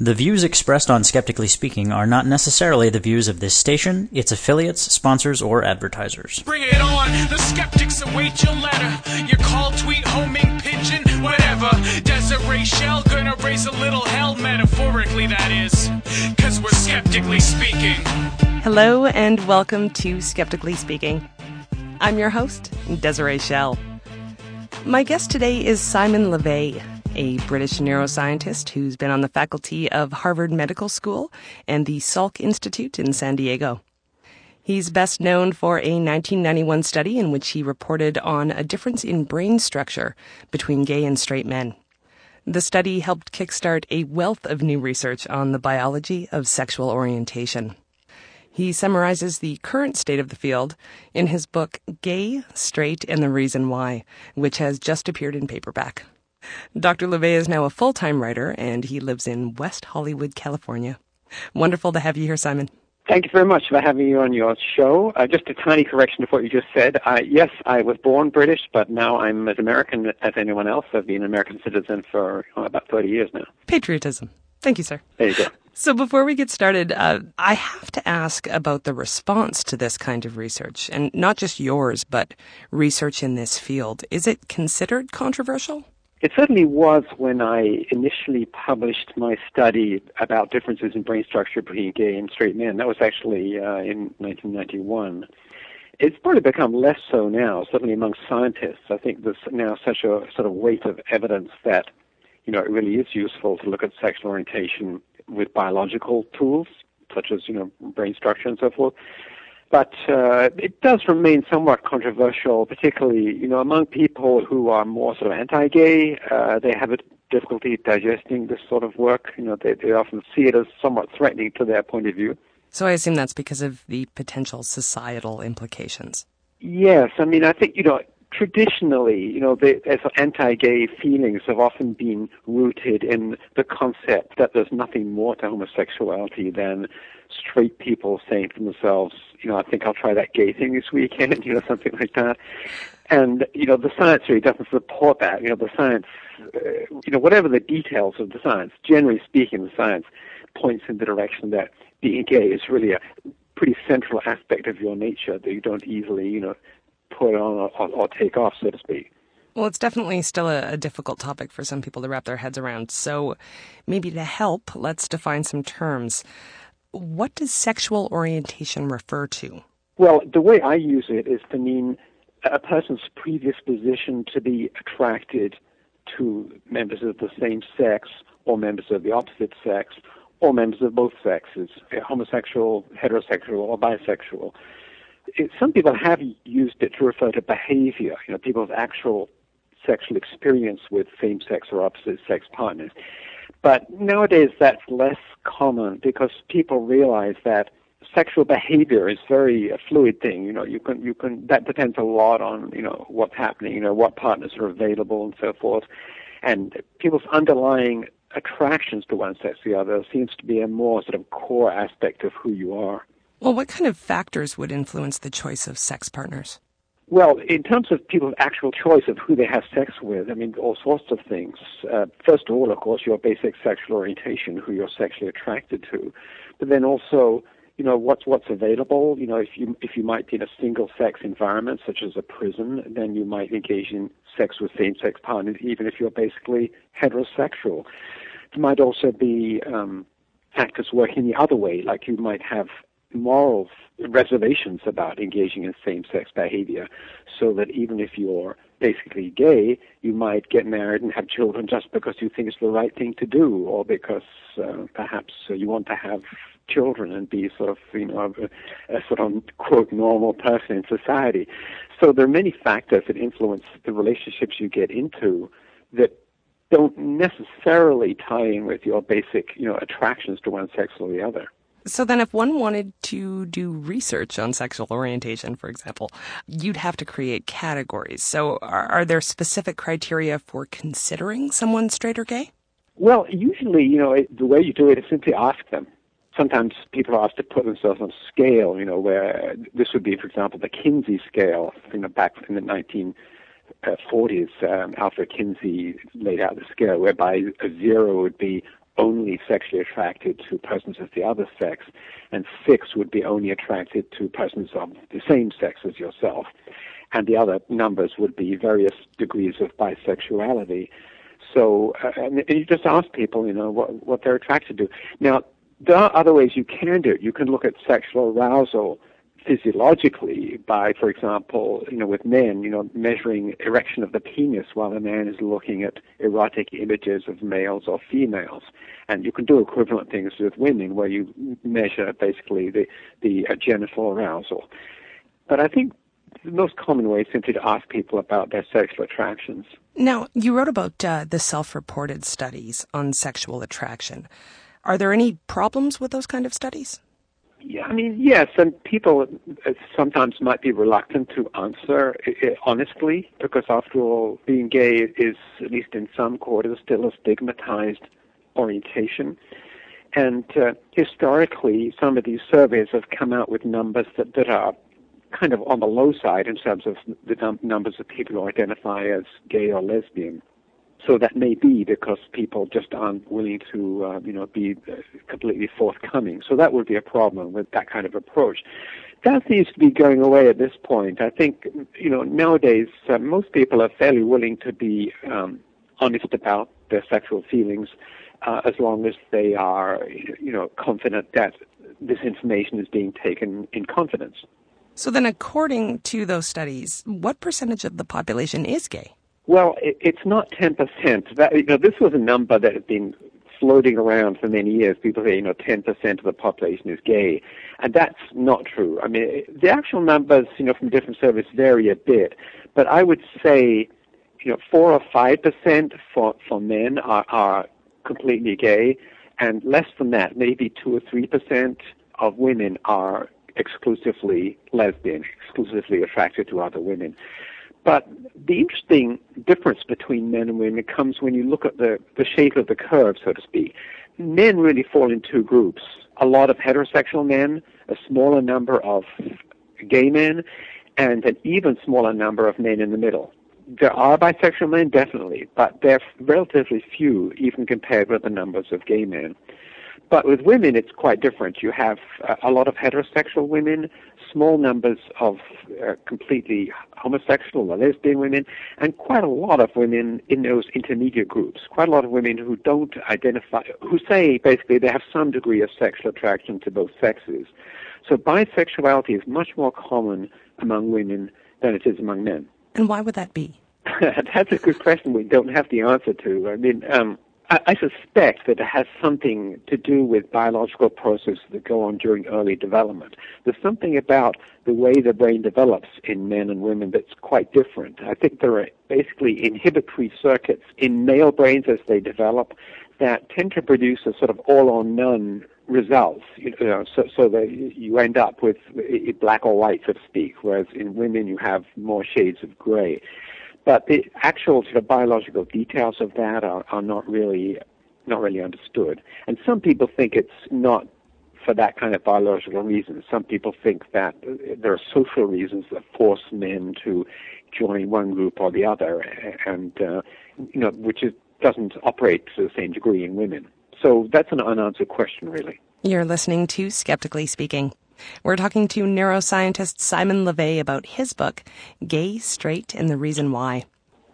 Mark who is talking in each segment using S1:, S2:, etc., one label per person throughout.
S1: The views expressed on Skeptically Speaking are not necessarily the views of this station, its affiliates, sponsors, or advertisers.
S2: Bring it on! The skeptics await your letter. Your call, tweet, homing, pigeon, whatever. Desiree Shell gonna raise a little hell, metaphorically that is. 'Cause we're skeptically speaking.
S3: Hello and welcome to Skeptically Speaking. I'm your host, Desiree Shell. My guest today is Simon LeVay, a British neuroscientist who's been on the faculty of Harvard Medical School and the Salk Institute in San Diego. He's best known for a 1991 study in which he reported on a difference in brain structure between gay and straight men. The study helped kickstart a wealth of new research on the biology of sexual orientation. He summarizes the current state of the field in his book, Gay, Straight, and the Reason Why, which has just appeared in paperback. Dr. LeVay is now a full-time writer, and he lives in West Hollywood, California. Wonderful to have you here, Simon.
S4: Thank you very much for having me on your show. Just a tiny correction to what you just said. Yes, I was born British, but now I'm as American as anyone else. I've been an American citizen for about 30 years now.
S3: Patriotism. Thank you, sir.
S4: There you go.
S3: So before we get started, I have to ask about the response to this kind of research, and not just yours, but research in this field. Is it considered controversial?
S4: It certainly was when I initially published my study about differences in brain structure between gay and straight men. That was actually in 1991. It's probably become less so now, certainly among scientists. I think there's now such a sort of weight of evidence that, it really is useful to look at sexual orientation with biological tools, such as, brain structure and so forth. But it does remain somewhat controversial, particularly, among people who are more sort of anti-gay. They have a difficulty digesting this sort of work. They often see it as somewhat threatening to their point of view.
S3: So I assume that's because of the potential societal implications.
S4: Yes. I think, traditionally, the anti-gay feelings have often been rooted in the concept that there's nothing more to homosexuality than straight people saying to themselves, I think I'll try that gay thing this weekend, something like that. And, the science really doesn't support that. The science, whatever the details of the science, generally speaking, the science points in the direction that being gay is really a pretty central aspect of your nature that you don't easily, put on or take off, so to speak.
S3: Well, it's definitely still a difficult topic for some people to wrap their heads around. So maybe to help, let's define some terms. What does sexual orientation refer to?
S4: Well, the way I use it is to mean a person's predisposition to be attracted to members of the same sex or members of the opposite sex or members of both sexes, homosexual, heterosexual, or bisexual. Some people have used it to refer to behavior, people's actual sexual experience with same-sex or opposite-sex partners. But nowadays that's less common because people realize that sexual behavior is very a fluid thing. You can that depends a lot on, what's happening, what partners are available and so forth. And people's underlying attractions to one sex or the other seems to be a more sort of core aspect of who you are.
S3: Well, what kind of factors would influence the choice of sex partners?
S4: Well, in terms of people's actual choice of who they have sex with, all sorts of things. First of all, of course, your basic sexual orientation, who you're sexually attracted to. But then also, what's available. If you might be in a single-sex environment, such as a prison, then you might engage in sex with same-sex partners, even if you're basically heterosexual. There might also be factors working the other way, like you might have moral reservations about engaging in same-sex behavior, so that even if you're basically gay, you might get married and have children just because you think it's the right thing to do, or because perhaps you want to have children and be sort of, a sort of, quote, normal person in society. So there are many factors that influence the relationships you get into that don't necessarily tie in with your basic, attractions to one sex or the other.
S3: So then if one wanted to do research on sexual orientation, for example, you'd have to create categories. So are there specific criteria for considering someone straight or gay?
S4: Well, usually, the way you do it is simply ask them. Sometimes people are asked to put themselves on a scale, where this would be, for example, the Kinsey scale, back in the 1940s. Alfred Kinsey laid out the scale whereby a 0 would be only sexually attracted to persons of the other sex, and 6 would be only attracted to persons of the same sex as yourself. And the other numbers would be various degrees of bisexuality. So, and you just ask people, what they're attracted to. Now, there are other ways you can do it. You can look at sexual arousal physiologically by, for example, with men, measuring erection of the penis while a man is looking at erotic images of males or females. And you can do equivalent things with women where you measure basically the genital arousal. But I think the most common way is simply to ask people about their sexual attractions.
S3: Now, you wrote about the self-reported studies on sexual attraction. Are there any problems with those kind of studies?
S4: Yeah, yes, and people sometimes might be reluctant to answer honestly, because after all, being gay is, at least in some quarters, still a stigmatized orientation. And historically, some of these surveys have come out with numbers that are kind of on the low side in terms of the numbers of people who identify as gay or lesbian. So that may be because people just aren't willing to, be completely forthcoming. So that would be a problem with that kind of approach. That seems to be going away at this point. I think, nowadays most people are fairly willing to be honest about their sexual feelings as long as they are, confident that this information is being taken in confidence.
S3: So then, according to those studies, what percentage of the population is gay?
S4: Well, it's not 10%. This was a number that had been floating around for many years. People say, 10% of the population is gay. And that's not true. The actual numbers, from different surveys vary a bit. But I would say, 4 or 5% for men are completely gay. And less than that, maybe 2 or 3% of women are exclusively lesbian, exclusively attracted to other women. But the interesting difference between men and women comes when you look at the shape of the curve, so to speak. Men really fall in two groups. A lot of heterosexual men, a smaller number of gay men, and an even smaller number of men in the middle. There are bisexual men, definitely, but they're relatively few, even compared with the numbers of gay men. But with women, it's quite different. You have a lot of heterosexual women, small numbers of completely homosexual or lesbian women, and quite a lot of women in those intermediate groups. Quite a lot of women who don't identify, who say basically they have some degree of sexual attraction to both sexes. So bisexuality is much more common among women than it is among men.
S3: And why would that be?
S4: That's a good question we don't have the answer to. I suspect that it has something to do with biological processes that go on during early development. There's something about the way the brain develops in men and women that's quite different. I think there are basically inhibitory circuits in male brains as they develop that tend to produce a sort of all or none results, so that you end up with black or white, so to speak, whereas in women you have more shades of gray. But the actual sort of biological details of that are not really understood. And some people think it's not for that kind of biological reason. Some people think that there are social reasons that force men to join one group or the other, and which doesn't operate to the same degree in women. So that's an unanswered question, really.
S3: You're listening to Skeptically Speaking. We're talking to neuroscientist Simon LeVay about his book, Gay, Straight, and the Reason Why.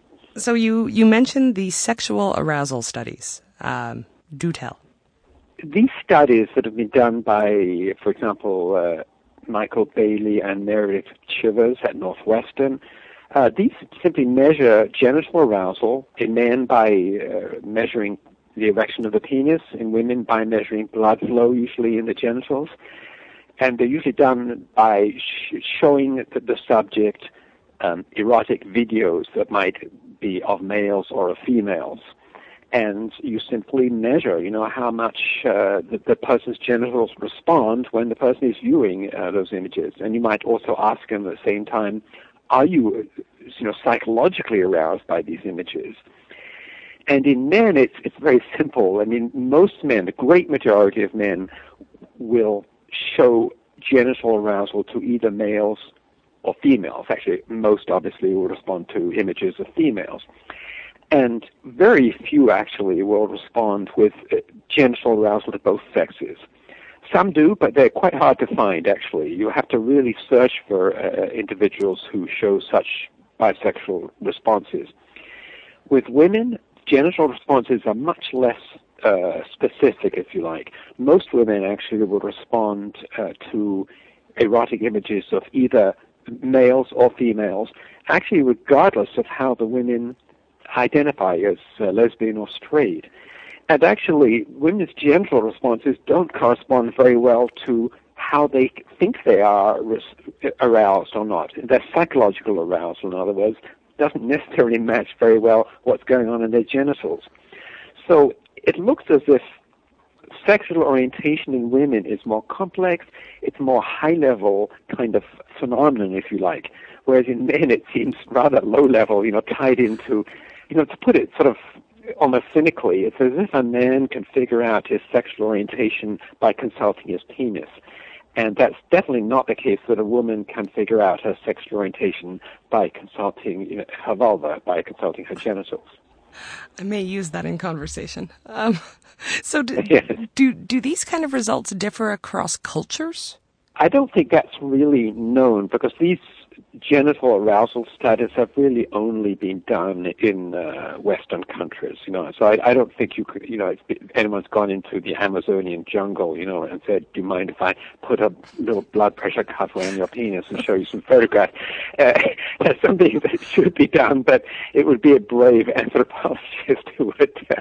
S3: So you mentioned the sexual arousal studies. Do tell.
S4: These studies that have been done by, for example, Michael Bailey and Meredith Chivers at Northwestern, these simply measure genital arousal in men by measuring the erection of the penis, in women by measuring blood flow, usually in the genitals. And they're usually done by showing the subject erotic videos that might be of males or of females. And you simply measure, how much the person's genitals respond when the person is viewing those images. And you might also ask them at the same time, are you, psychologically aroused by these images? And in men, it's very simple. Most men, the great majority of men, will show genital arousal to either males or females. Actually, most obviously will respond to images of females. And very few actually will respond with genital arousal to both sexes. Some do, but they're quite hard to find, actually. You have to really search for individuals who show such bisexual responses. With women, genital responses are much less specific, if you like. Most women actually will respond to erotic images of either males or females, actually regardless of how the women identify as lesbian or straight. And actually, women's genital responses don't correspond very well to how they think they are aroused or not. Their psychological arousal, in other words, doesn't necessarily match very well what's going on in their genitals. So it looks as if sexual orientation in women is more complex, it's more high-level kind of phenomenon, if you like, whereas in men it seems rather low-level, tied into, to put it sort of almost cynically, it's as if a man can figure out his sexual orientation by consulting his penis. And that's definitely not the case that a woman can figure out her sexual orientation by consulting her vulva, by consulting her genitals.
S3: I may use that in conversation. So do these kind of results differ across cultures?
S4: I don't think that's really known, because these genital arousal studies have really only been done in Western countries, So I don't think you could, anyone's gone into the Amazonian jungle, and said, "Do you mind if I put a little blood pressure cuff on your penis and show you some photographs?" That's something that should be done, but it would be a brave anthropologist who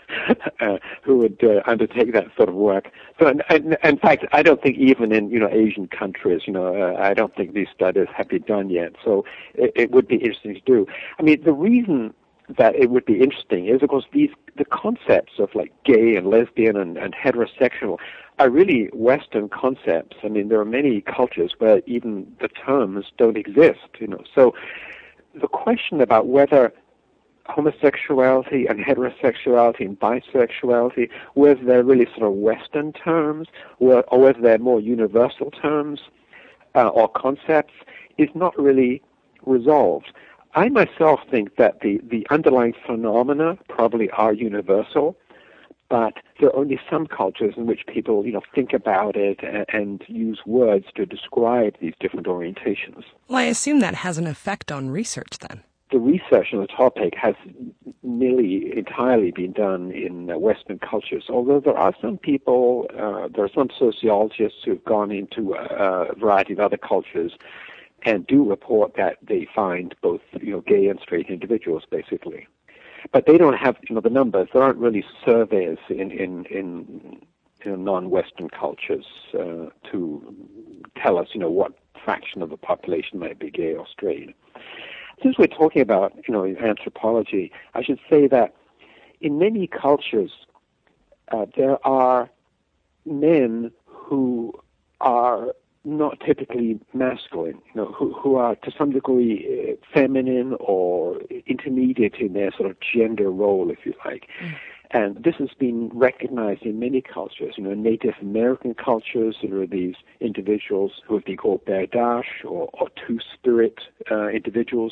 S4: would undertake that sort of work. So, in fact, I don't think even in Asian countries, I don't think these studies have been done yet. So it would be interesting to do. I mean, the reason that it would be interesting is, of course, the concepts of like gay and lesbian and heterosexual are really Western concepts. I mean, there are many cultures where even the terms don't exist. So the question about whether homosexuality and heterosexuality and bisexuality, whether they're really sort of Western terms or whether they're more universal terms or concepts, is not really resolved. I myself think that the underlying phenomena probably are universal, but there are only some cultures in which people, think about it and use words to describe these different orientations.
S3: Well, I assume that has an effect on research then.
S4: The research on the topic has nearly entirely been done in Western cultures, although there are some people, there are some sociologists who have gone into a variety of other cultures and do report that they find both, gay and straight individuals, basically. But they don't have, the numbers. There aren't really surveys in non-Western cultures to tell us, what fraction of the population might be gay or straight. Since we're talking about, anthropology, I should say that in many cultures, there are men who are not typically masculine, who are to some degree feminine or intermediate in their sort of gender role, if you like. And this has been recognized in many cultures. Native American cultures, there are these individuals who have been called Berdache or Two-Spirit individuals.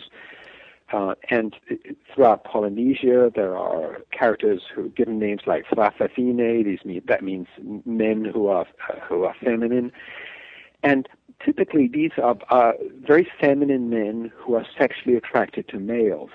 S4: And throughout Polynesia, there are characters who are given names like Frafafine. That means men who are feminine. And typically, these are very feminine men who are sexually attracted to males.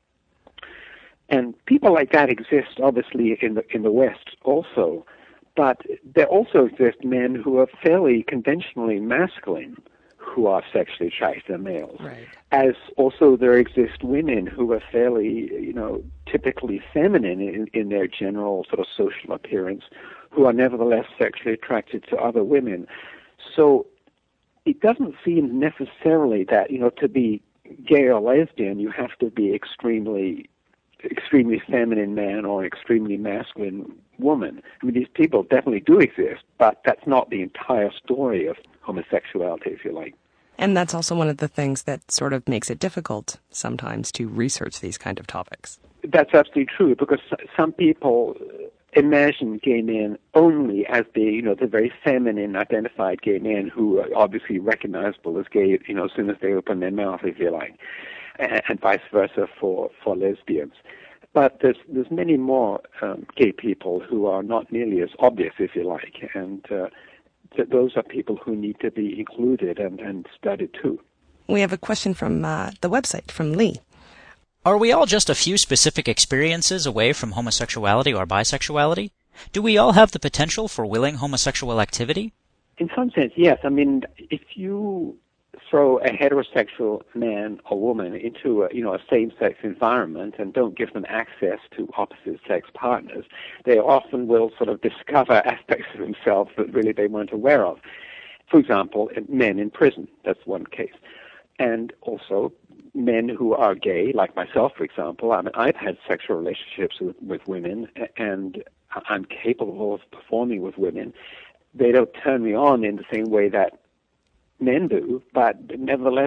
S4: And people like that exist, obviously, in the West also. But there also exist men who are fairly conventionally masculine who are sexually attracted to males.
S3: Right.
S4: As also there exist women who are fairly, typically feminine in their general sort of social appearance, who are nevertheless sexually attracted to other women. So it doesn't seem necessarily that, to be gay or lesbian, you have to be extremely feminine man or extremely masculine woman. I mean, these people definitely do exist, but that's not the entire story of homosexuality, if you like.
S3: And that's also one of the things that sort of makes it difficult sometimes to research these kind of topics.
S4: That's absolutely true, because some people imagine gay men only as the very feminine identified gay men who are obviously recognizable as gay, as soon as they open their mouth, if you like, and vice versa for lesbians. But there's many more gay people who are not nearly as obvious, if you like, and those are people who need to be included and studied too.
S3: We have a question from the website, from Lee.
S1: Are we all just a few specific experiences away from homosexuality or bisexuality? Do we all have the potential for willing homosexual activity?
S4: In some sense, yes. I mean, if you throw a heterosexual man or woman into a same-sex environment and don't give them access to opposite-sex partners, they often will sort of discover aspects of themselves that really they weren't aware of. For example, men in prison, that's one case. And also men who are gay, like myself, for example. I mean, I've had sexual relationships with women, and I'm capable of performing with women. They don't turn me on in the same way that men do, but nevertheless,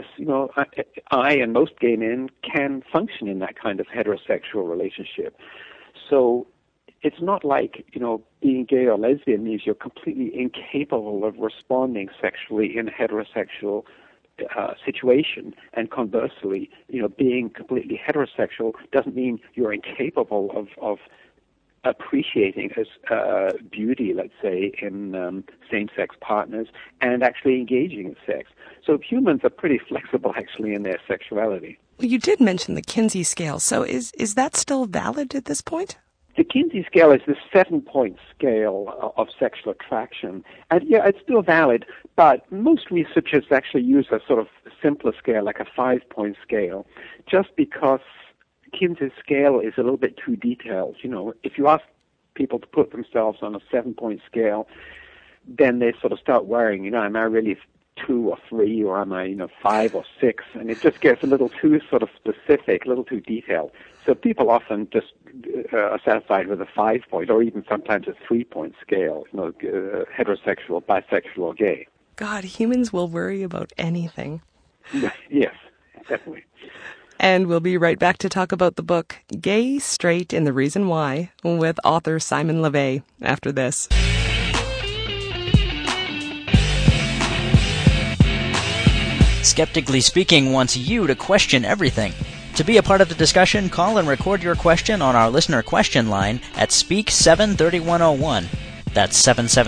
S4: I and most gay men can function in that kind of heterosexual relationship. So it's not like, being gay or lesbian means you're completely incapable of responding sexually in a heterosexual situation. And conversely, being completely heterosexual doesn't mean you're incapable of appreciating beauty, let's say, in same-sex partners and actually engaging in sex. So humans are pretty flexible, actually, in their sexuality.
S3: Well, you did mention the Kinsey scale. So is that still valid at this point?
S4: The Kinsey scale is the 7-point scale of sexual attraction. And yeah, it's still valid, but most researchers actually use a sort of simpler scale, like a 5-point scale, just because Kinsey's scale is a little bit too detailed. If you ask people to put themselves on a 7-point scale, then they sort of start worrying, am I really 2 or 3, or am I, 5 or 6? And it just gets a little too sort of specific, a little too detailed. So people often just are satisfied with a 5-point, or even sometimes a 3-point scale, heterosexual, bisexual, or gay.
S3: God, humans will worry about anything.
S4: Yes, definitely.
S3: And we'll be right back to talk about the book Gay, Straight, and the Reason Why with author Simon LeVay after this.
S1: Skeptically Speaking wants you to question everything. To be a part of the discussion, call and record your question on our listener question line at Speak 73101. That's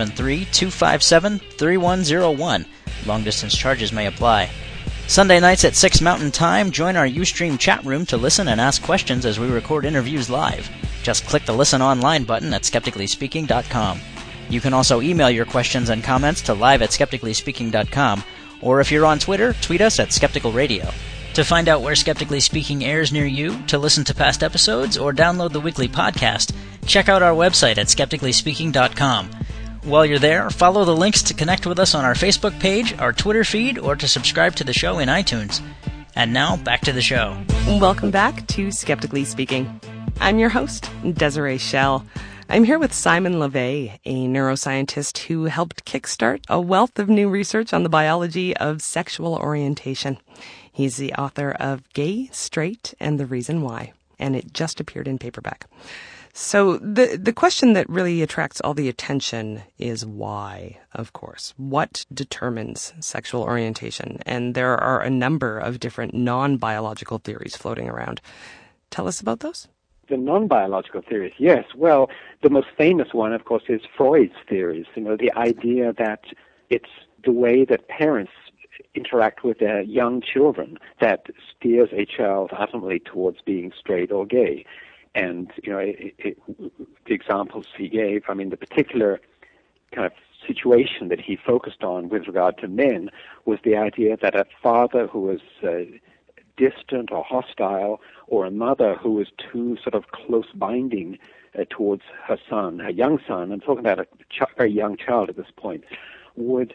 S1: 773-257-3101. Long-distance charges may apply. Sunday nights at 6 Mountain Time, join our Ustream chat room to listen and ask questions as we record interviews live. Just click the Listen Online button at skepticallyspeaking.com. You can also email your questions and comments to live@skepticallyspeaking.com, or if you're on Twitter, tweet us at Skeptical Radio. To find out where Skeptically Speaking airs near you, to listen to past episodes, or download the weekly podcast, check out our website at skepticallyspeaking.com. While you're there, follow the links to connect with us on our Facebook page, our Twitter feed, or to subscribe to the show in iTunes. And now, back to the show.
S3: Welcome back to Skeptically Speaking. I'm your host, Desiree Schell. I'm here with Simon LeVay, a neuroscientist who helped kickstart a wealth of new research on the biology of sexual orientation. He's the author of Gay, Straight, and the Reason Why, and it just appeared in paperback. So the question that really attracts all the attention is why, of course. What determines sexual orientation? And there are a number of different non-biological theories floating around. Tell us about those.
S4: The non-biological theories, yes. Well, the most famous one, of course, is Freud's theories. The idea that it's the way that parents interact with their young children that steers a child ultimately towards being straight or gay. And, the examples he gave, the particular kind of situation that he focused on with regard to men was the idea that a father who was distant or hostile, or a mother who was too sort of close binding towards her son, her young son, I'm talking about a very young child at this point, would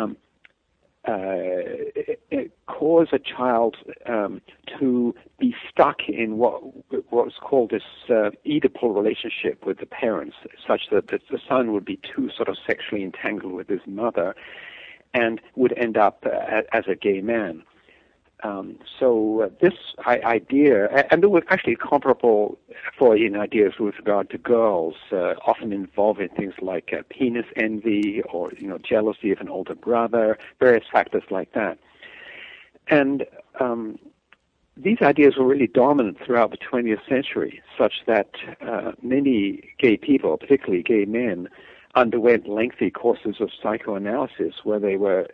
S4: cause a child to be stuck in what was called this Oedipal relationship with the parents, such that the son would be too sort of sexually entangled with his mother and would end up as a gay man. So this idea, and there were actually comparable Freudian ideas with regard to girls, often involving things like penis envy or jealousy of an older brother, various factors like that. And these ideas were really dominant throughout the 20th century, such that many gay people, particularly gay men, underwent lengthy courses of psychoanalysis where they were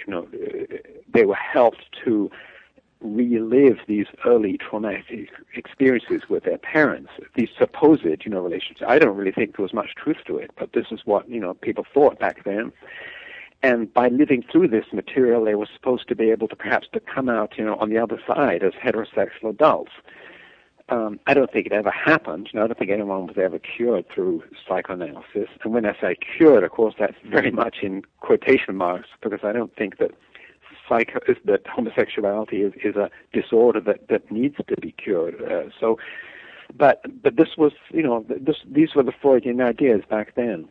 S4: helped to relive these early traumatic experiences with their parents, these supposed, relationships. I don't really think there was much truth to it, but this is what, people thought back then. And by living through this material, they were supposed to be able to perhaps to come out, on the other side as heterosexual adults. I don't think it ever happened. I don't think anyone was ever cured through psychoanalysis. And when I say cured, of course, that's very much in quotation marks, because I don't think that that homosexuality is a disorder that needs to be cured. But this was, these were the Freudian ideas back then.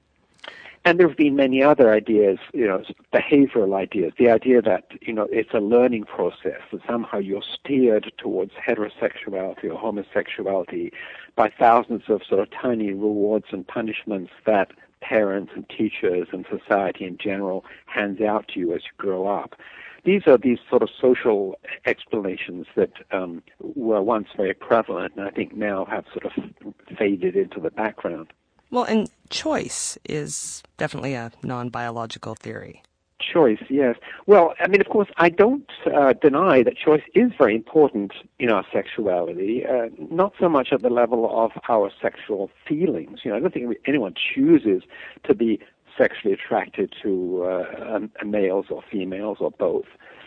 S4: And there have been many other ideas, behavioral ideas, the idea that, it's a learning process, that somehow you're steered towards heterosexuality or homosexuality by thousands of sort of tiny rewards and punishments that parents and teachers and society in general hands out to you as you grow up. These are these sort of social explanations that were once very prevalent and I think now have sort of faded into the background.
S3: Well, and choice is definitely a non-biological theory.
S4: Choice, yes. Well, I mean, of course, I don't deny that choice is very important in our sexuality, not so much at the level of our sexual feelings. I don't think anyone chooses to be sexually attracted to males or females or both.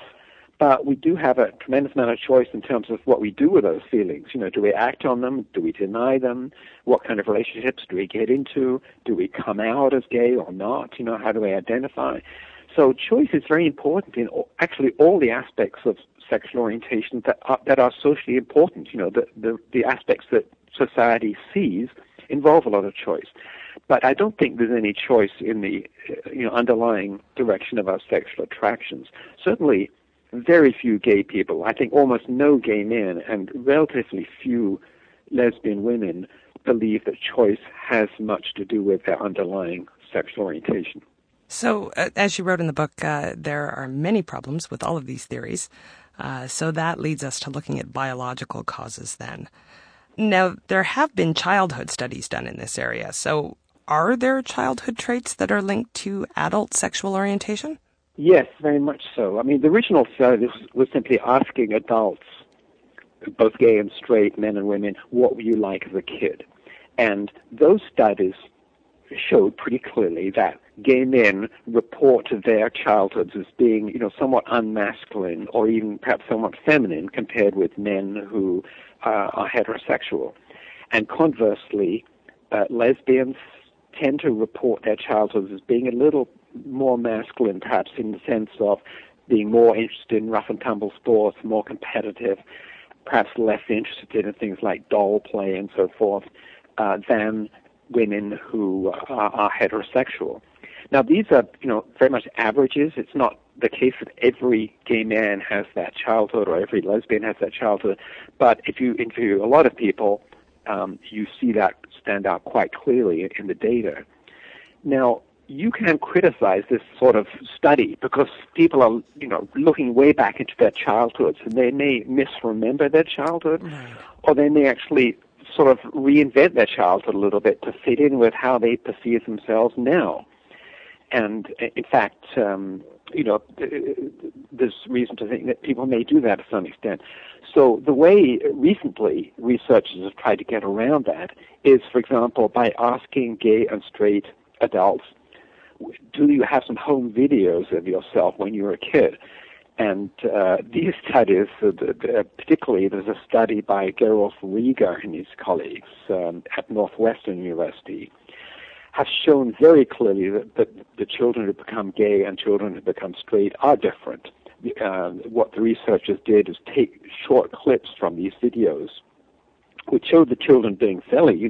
S4: But we do have a tremendous amount of choice in terms of what we do with those feelings. Do we act on them? Do we deny them? What kind of relationships do we get into? Do we come out as gay or not? How do we identify? So choice is very important in actually all the aspects of sexual orientation that are socially important. The aspects that society sees involve a lot of choice. But I don't think there's any choice in the underlying direction of our sexual attractions. Certainly, very few gay people, I think almost no gay men and relatively few lesbian women believe that choice has much to do with their underlying sexual orientation.
S3: So, as you wrote in the book, there are many problems with all of these theories. So that leads us to looking at biological causes then. Now, there have been childhood studies done in this area. So are there childhood traits that are linked to adult sexual orientation?
S4: Yes, very much so. I mean, the original study was simply asking adults, both gay and straight, men and women, what were you like as a kid? And those studies showed pretty clearly that gay men report their childhoods as being, somewhat unmasculine or even perhaps somewhat feminine compared with men who are heterosexual. And conversely, lesbians tend to report their childhoods as being a little more masculine, perhaps in the sense of being more interested in rough and tumble sports, more competitive, perhaps less interested in things like doll play and so forth, than women who are heterosexual. Now, these are, very much averages. It's not the case that every gay man has that childhood or every lesbian has that childhood. But if you interview a lot of people, you see that stand out quite clearly in the data. Now, you can criticize this sort of study because people are, looking way back into their childhoods and they may misremember their childhood, or they may actually sort of reinvent their childhood a little bit to fit in with how they perceive themselves now. And in fact, there's reason to think that people may do that to some extent. So the way recently researchers have tried to get around that is, for example, by asking gay and straight adults, do you have some home videos of yourself when you were a kid? And these studies, particularly there's a study by Gerolf Rieger and his colleagues at Northwestern University, have shown very clearly that the children who become gay and children who become straight are different. What the researchers did is take short clips from these videos, which showed the children doing fairly,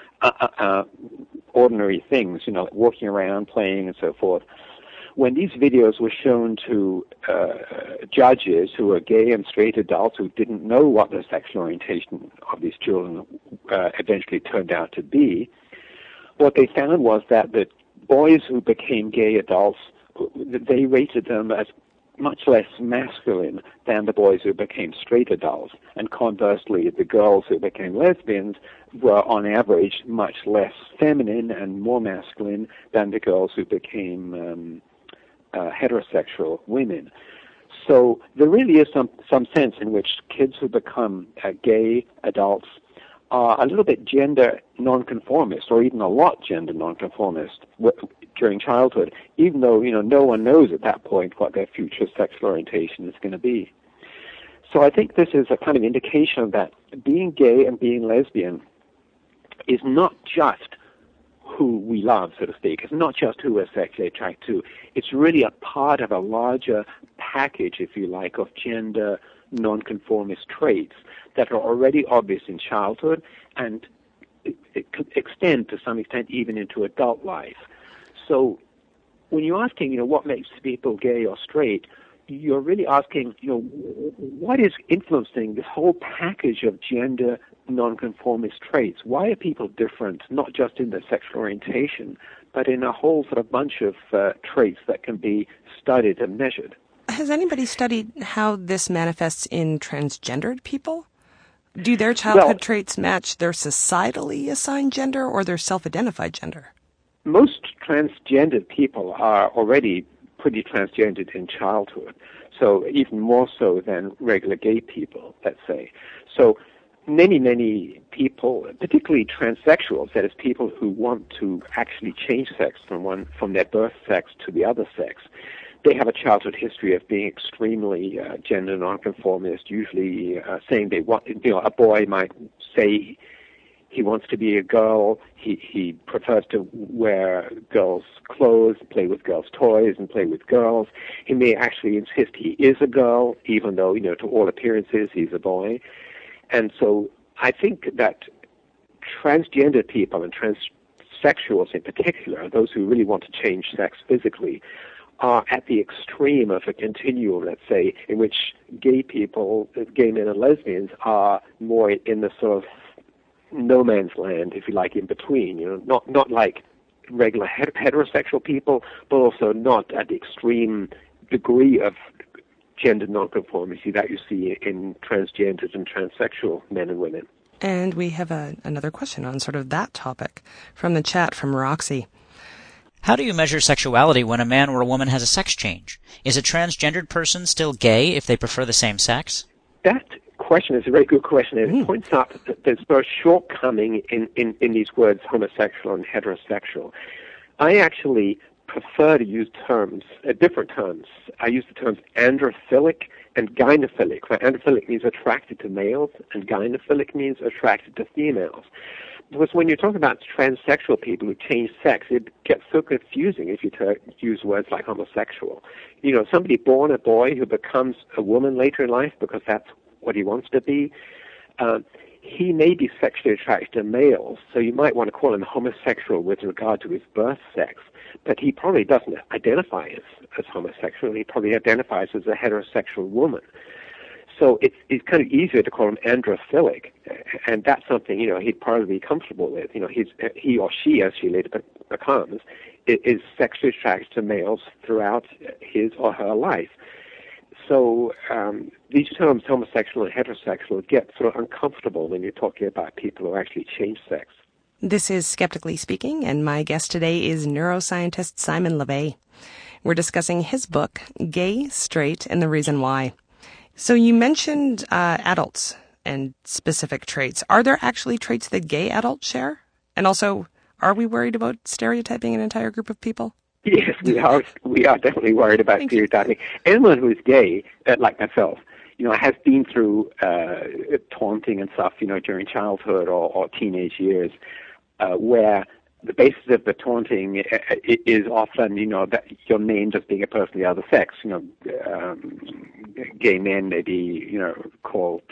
S4: ordinary things, like walking around, playing, and so forth. When these videos were shown to judges who were gay and straight adults who didn't know what the sexual orientation of these children eventually turned out to be, what they found was that the boys who became gay adults, they rated them as much less masculine than the boys who became straight adults. And conversely, the girls who became lesbians were, on average, much less feminine and more masculine than the girls who became heterosexual women. So there really is some sense in which kids who become gay adults are a little bit gender nonconformist, or even a lot gender nonconformist during childhood, even though no one knows at that point what their future sexual orientation is going to be. So I think this is a kind of indication that being gay and being lesbian is not just who we love, so to speak. It's not just who we're sexually attracted to. It's really a part of a larger package, if you like, of gender nonconformist traits that are already obvious in childhood and it extend to some extent even into adult life. So when you're asking, what makes people gay or straight, you're really asking, what is influencing this whole package of gender nonconformist traits? Why are people different, not just in their sexual orientation, but in a whole sort of bunch of traits that can be studied and measured?
S3: Has anybody studied how this manifests in transgendered people? Do their childhood traits match their societally assigned gender or their self-identified gender?
S4: Most transgendered people are already pretty transgendered in childhood, so even more so than regular gay people, let's say. So many people, particularly transsexuals, that is people who want to actually change sex from their birth sex to the other sex, they have a childhood history of being extremely gender nonconformist, usually saying they want, a boy might say he wants to be a girl, he prefers to wear girls' clothes, play with girls' toys, and play with girls. He may actually insist he is a girl, even though, to all appearances, he's a boy. And so I think that transgender people and transsexuals in particular, those who really want to change sex physically, are at the extreme of a continuum, let's say, in which gay people, gay men and lesbians, are more in the sort of no man's land, if you like, in between. Not like regular heterosexual people, but also not at the extreme degree of gender nonconformity that you see in transgendered and transsexual men and women.
S3: And we have another question on sort of that topic from the chat from Roxy.
S1: How do you measure sexuality when a man or a woman has a sex change? Is a transgendered person still gay if they prefer the same sex?
S4: That question is a very good question. It points out that there's a shortcoming in these words homosexual and heterosexual. I actually prefer to use terms, different terms. I use the terms androphilic and gynophilic, where androphilic means attracted to males and gynophilic means attracted to females. Because when you're talking about transsexual people who change sex, it gets so confusing if you use words like homosexual. Somebody born a boy who becomes a woman later in life because that's what he wants to be, he may be sexually attracted to males, so you might want to call him homosexual with regard to his birth sex, but he probably doesn't identify as homosexual. He probably identifies as a heterosexual woman. So it's kind of easier to call him androphilic, and that's something, he'd probably be comfortable with. He or she, as she later becomes, is sexually attracted to males throughout his or her life. So these terms, homosexual and heterosexual, get sort of uncomfortable when you're talking about people who actually change sex.
S3: This is Skeptically Speaking, and my guest today is neuroscientist Simon LeVay. We're discussing his book, Gay, Straight, and the Reason Why. So you mentioned adults and specific traits. Are there actually traits that gay adults share? And also, are we worried about stereotyping an entire group of people?
S4: Yes, we are. We are definitely worried about stereotyping. Anyone who is gay, like myself, has been through taunting and stuff, during childhood or teenage years, where the basis of the taunting is often, that you're named as being a person of the other sex. Gay men may be, called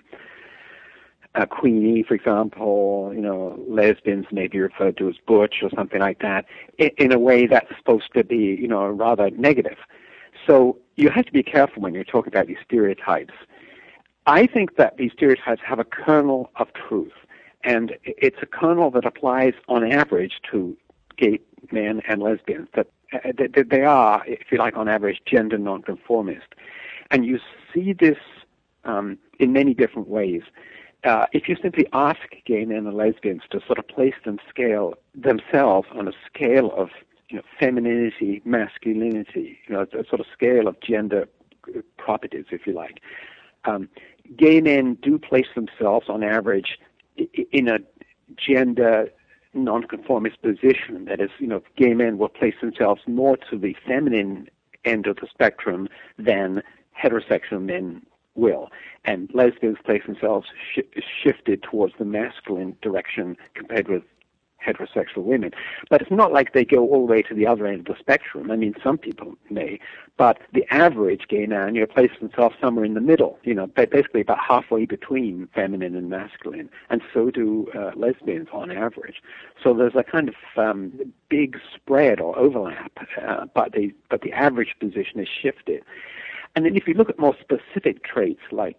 S4: Queenie, for example. Lesbians may be referred to as butch or something like that, in a way that's supposed to be, rather negative. So you have to be careful when you're talking about these stereotypes. I think that these stereotypes have a kernel of truth. And it's a kernel that applies on average to gay men and lesbians, that they are, if you like, on average, gender nonconformist. And you see this in many different ways. If you simply ask gay men and lesbians to sort of place themselves on a scale of femininity, masculinity, a sort of scale of gender properties, if you like, gay men do place themselves on average in a gender nonconformist position. That is, gay men will place themselves more to the feminine end of the spectrum than heterosexual men will. And lesbians place themselves shifted towards the masculine direction compared with heterosexual women. But it's not like they go all the way to the other end of the spectrum. I mean, some people may, but the average gay man, places himself somewhere in the middle, basically about halfway between feminine and masculine, and so do lesbians on average. So there's a kind of big spread or overlap, but the average position is shifted. And then if you look at more specific traits like,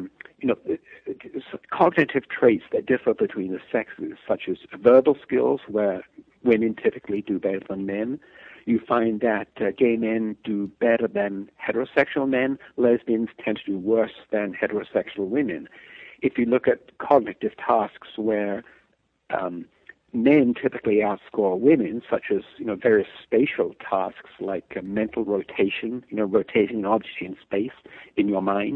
S4: cognitive traits that differ between the sexes, such as verbal skills, where women typically do better than men, you find that gay men do better than heterosexual men. Lesbians tend to do worse than heterosexual women. If you look at cognitive tasks where men typically outscore women, such as various spatial tasks like mental rotation, rotating an object in space in your mind.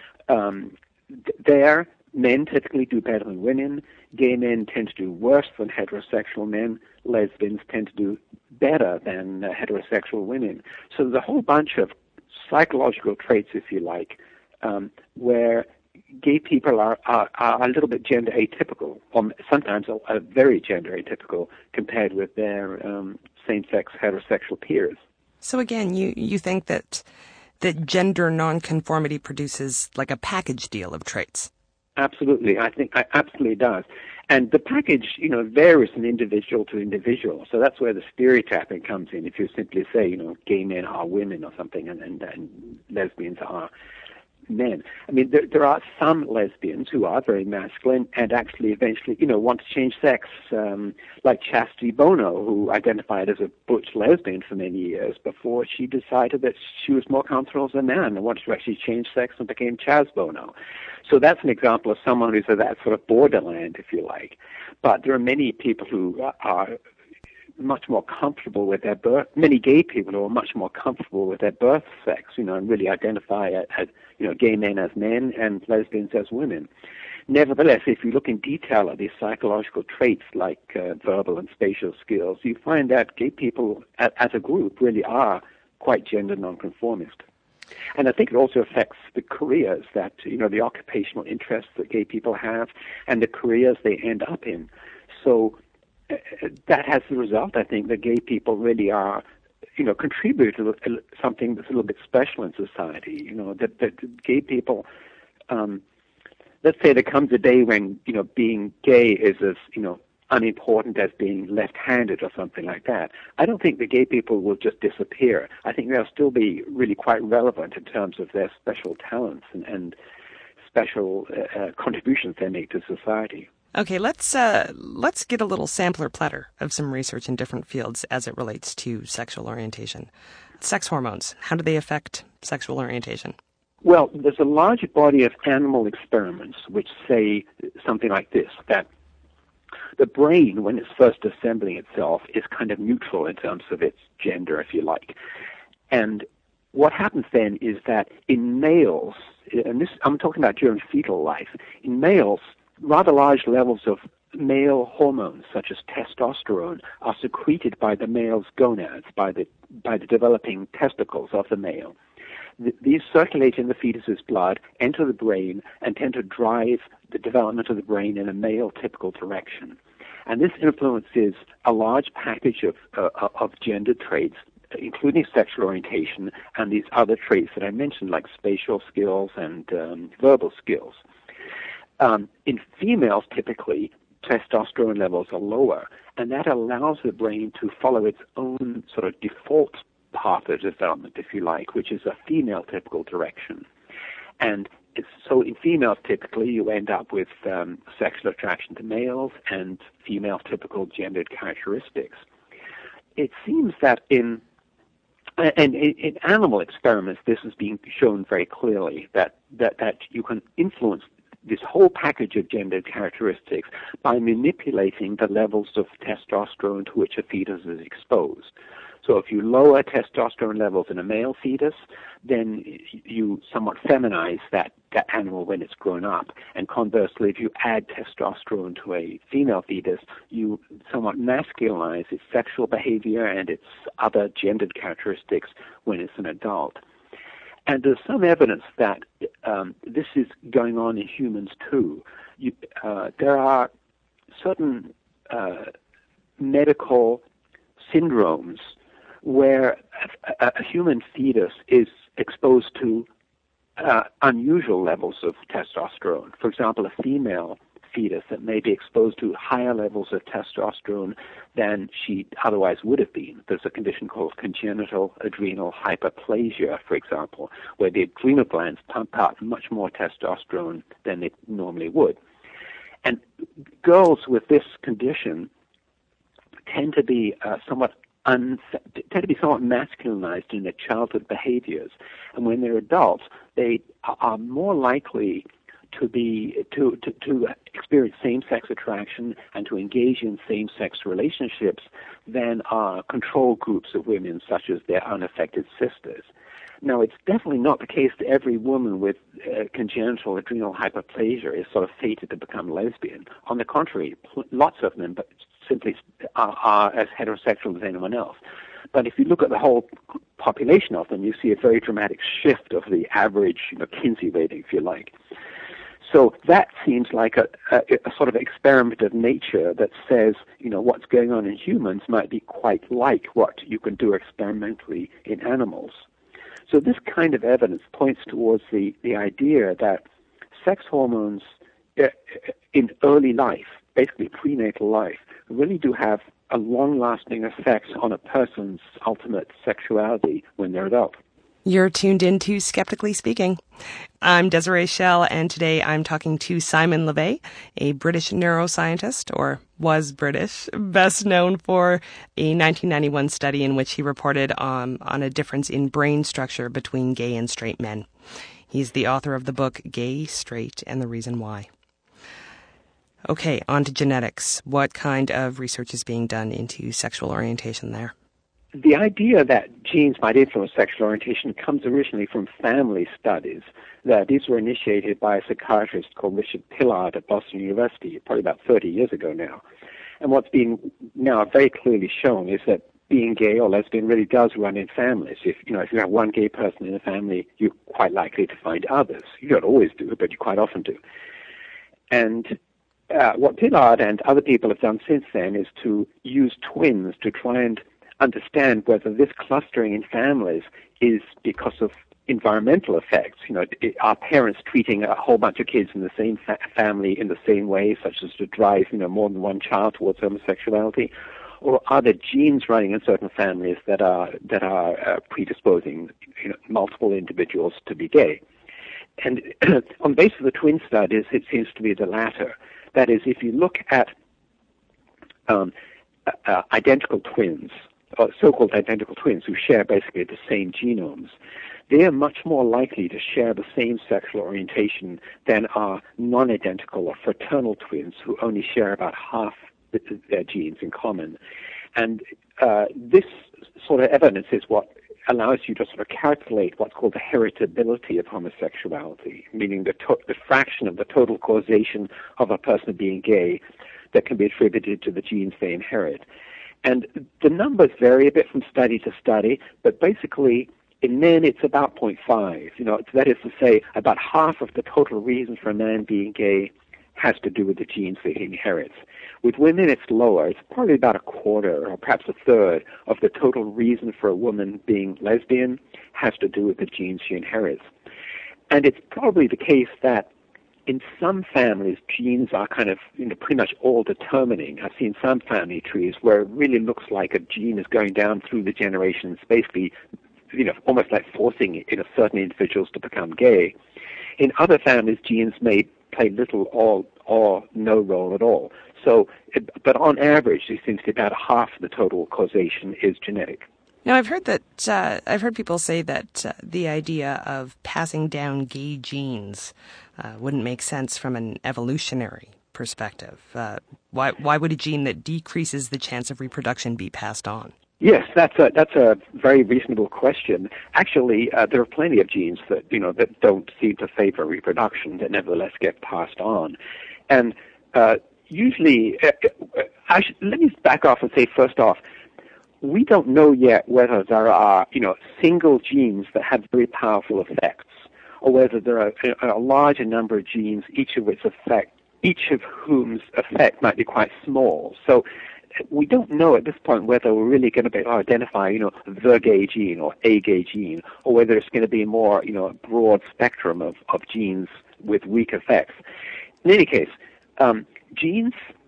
S4: There, men typically do better than women. Gay men tend to do worse than heterosexual men. Lesbians tend to do better than heterosexual women. So there's a whole bunch of psychological traits, if you like, where gay people are a little bit gender atypical, or sometimes are very gender atypical compared with their same-sex heterosexual peers.
S3: So again, you think that gender nonconformity produces like a package deal of traits?
S4: Absolutely. I think it absolutely does. And the package, varies from individual to individual. So that's where the stereotyping comes in. If you simply say, gay men are women or something and lesbians are men. I mean, there are some lesbians who are very masculine and actually eventually, want to change sex, like Chastity Bono, who identified as a butch lesbian for many years before she decided that she was more comfortable as a man and wanted to actually change sex and became Chaz Bono. So that's an example of someone who's at that sort of borderland, if you like. But there are many people who are much more comfortable with their birth, many gay people who are much more comfortable with their birth sex, and really identify as, gay men as men and lesbians as women. Nevertheless, if you look in detail at these psychological traits like verbal and spatial skills, you find that gay people as a group really are quite gender nonconformist. And I think it also affects the careers that, the occupational interests that gay people have and the careers they end up in. So that has the result, I think, that gay people really are, contribute to something that's a little bit special in society. That gay people, let's say there comes a day when, being gay is as, unimportant as being left-handed or something like that. I don't think the gay people will just disappear. I think they'll still be really quite relevant in terms of their special talents and special contributions they make to society.
S3: Okay, let's get a little sampler platter of some research in different fields as it relates to sexual orientation. Sex hormones, how do they affect sexual orientation?
S4: Well, there's a large body of animal experiments which say something like this, that the brain, when it's first assembling itself, is kind of neutral in terms of its gender, if you like. And what happens then is that in males, and this I'm talking about during fetal life, in males, rather large levels of male hormones, such as testosterone, are secreted by the male's gonads, by the developing testicles of the male. These circulate in the fetus's blood, enter the brain, and tend to drive the development of the brain in a male-typical direction. And this influences a large package of gender traits, including sexual orientation and these other traits that I mentioned, like spatial skills and verbal skills. In females, typically, testosterone levels are lower, and that allows the brain to follow its own sort of default path of development, if you like, which is a female-typical direction. And so in females, typically, you end up with sexual attraction to males and female-typical gendered characteristics. It seems that in And in animal experiments, this is being shown very clearly, that you can influence this whole package of gendered characteristics by manipulating the levels of testosterone to which a fetus is exposed. So if you lower testosterone levels in a male fetus, then you somewhat feminize that animal when it's grown up. And conversely, if you add testosterone to a female fetus, you somewhat masculinize its sexual behavior and its other gendered characteristics when it's an adult. And there's some evidence that this is going on in humans too. There are certain medical syndromes where a human fetus is exposed to unusual levels of testosterone. For example, a female fetus that may be exposed to higher levels of testosterone than she otherwise would have been. There's a condition called congenital adrenal hyperplasia, for example, where the adrenal glands pump out much more testosterone than they normally would. And girls with this condition tend to be somewhat masculinized in their childhood behaviors, and when they're adults, they are more likely to experience same-sex attraction and to engage in same-sex relationships than control groups of women, such as their unaffected sisters. Now, it's definitely not the case that every woman with congenital adrenal hyperplasia is sort of fated to become lesbian. On the contrary, lots of them simply are as heterosexual as anyone else. But if you look at the whole population of them, you see a very dramatic shift of the average Kinsey rating, if you like. So that seems like a sort of experiment of nature that says, what's going on in humans might be quite like what you can do experimentally in animals. So this kind of evidence points towards the idea that sex hormones in early life, basically prenatal life, really do have a long-lasting effect on a person's ultimate sexuality when they're adult.
S3: You're tuned into Skeptically Speaking. I'm Desiree Schell, and today I'm talking to Simon LeVay, a British neuroscientist, or was British, best known for a 1991 study in which he reported on a difference in brain structure between gay and straight men. He's the author of the book Gay, Straight, and the Reason Why. Okay, on to genetics. What kind of research is being done into sexual orientation there?
S4: The idea that genes might influence sexual orientation comes originally from family studies. These were initiated by a psychiatrist called Richard Pillard at Boston University, probably about 30 years ago now. And what's being now very clearly shown is that being gay or lesbian really does run in families. If you have one gay person in a family, you're quite likely to find others. You don't always do, but you quite often do. And what Pillard and other people have done since then is to use twins to try and understand whether this clustering in families is because of environmental effects. Are parents treating a whole bunch of kids in the same family in the same way, such as to drive more than one child towards homosexuality, or are there genes running in certain families that are predisposing multiple individuals to be gay? And on the basis of the twin studies, it seems to be the latter. That is, if you look at identical twins, or so-called identical twins who share basically the same genomes, they are much more likely to share the same sexual orientation than are non-identical or fraternal twins who only share about half their genes in common. And this sort of evidence is what allows you to sort of calculate what's called the heritability of homosexuality, meaning the fraction of the total causation of a person being gay that can be attributed to the genes they inherit. And the numbers vary a bit from study to study, but basically in men it's about 0.5. That is to say, about half of the total reason for a man being gay has to do with the genes that he inherits. With women, it's lower. It's probably about a quarter or perhaps a third of the total reason for a woman being lesbian has to do with the genes she inherits. And it's probably the case that in some families, genes are kind of pretty much all determining. I've seen some family trees where it really looks like a gene is going down through the generations, basically, almost like forcing certain individuals to become gay. In other families, genes may play little or no role at all. So, but on average, it seems to be about half the total causation is genetic.
S3: Now, I've heard people say that the idea of passing down gay genes wouldn't make sense from an evolutionary perspective. Why would a gene that decreases the chance of reproduction be passed on?
S4: Yes, that's a very reasonable question. Actually, there are plenty of genes that that don't seem to favor reproduction that nevertheless get passed on, and usually, let me back off and say first off, we don't know yet whether there are single genes that have very powerful effects, or whether there are a larger number of genes, each of whom's effect might be quite small. So we don't know at this point whether we're really going to be able to identify, the gay gene or a gay gene, or whether it's going to be more, a broad spectrum of genes with weak effects. In any case, genes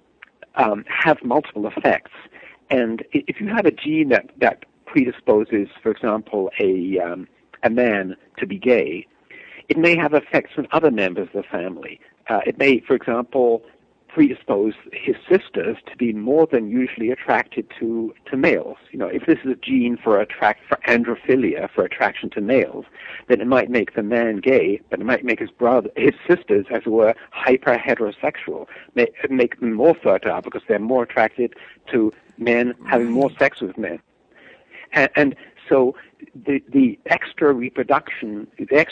S4: have multiple effects, and if you have a gene that predisposes, for example, a man to be gay, it may have effects on other members of the family. It may, for example, predispose his sisters to be more than usually attracted to males. If this is a gene for androphilia, for attraction to males, then it might make the man gay, but it might make his sisters, as it were, hyper-heterosexual, make them more fertile because they're more attracted to men having more sex with men. And so the extra reproductive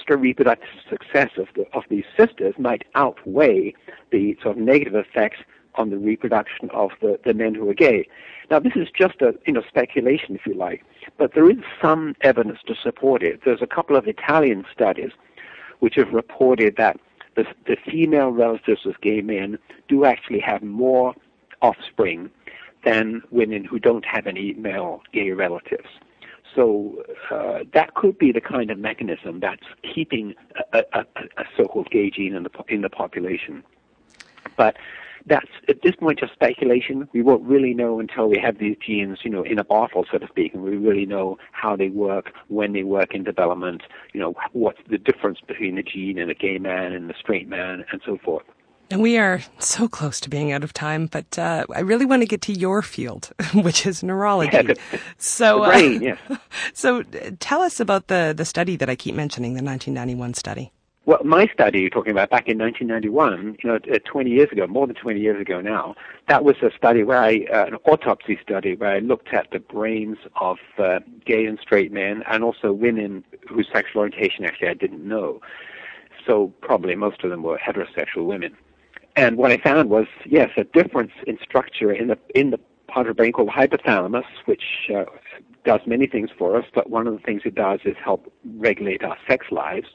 S4: success of these sisters might outweigh the sort of negative effects on the reproduction of the men who are gay. Now, this is just a speculation, if you like, but there is some evidence to support it. There's a couple of Italian studies which have reported that the female relatives of gay men do actually have more offspring than women who don't have any male gay relatives. So that could be the kind of mechanism that's keeping a so-called gay gene in the population. But that's, at this point, just speculation. We won't really know until we have these genes, in a bottle, so to speak, and we really know how they work, when they work in development, what's the difference between a gene in a gay man and a straight man, and so forth.
S3: And we are so close to being out of time, but I really want to get to your field, which is neurology.
S4: Yeah, the brain, yes.
S3: So tell us about the study that I keep mentioning, the 1991 study.
S4: Well, my study you're talking about back in 1991, 20 years ago, more than 20 years ago now, that was a study an autopsy study where I looked at the brains of gay and straight men and also women whose sexual orientation actually I didn't know. So probably most of them were heterosexual women. And what I found was, yes, a difference in structure in the part of the brain called the hypothalamus, which does many things for us, but one of the things it does is help regulate our sex lives.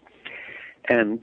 S4: And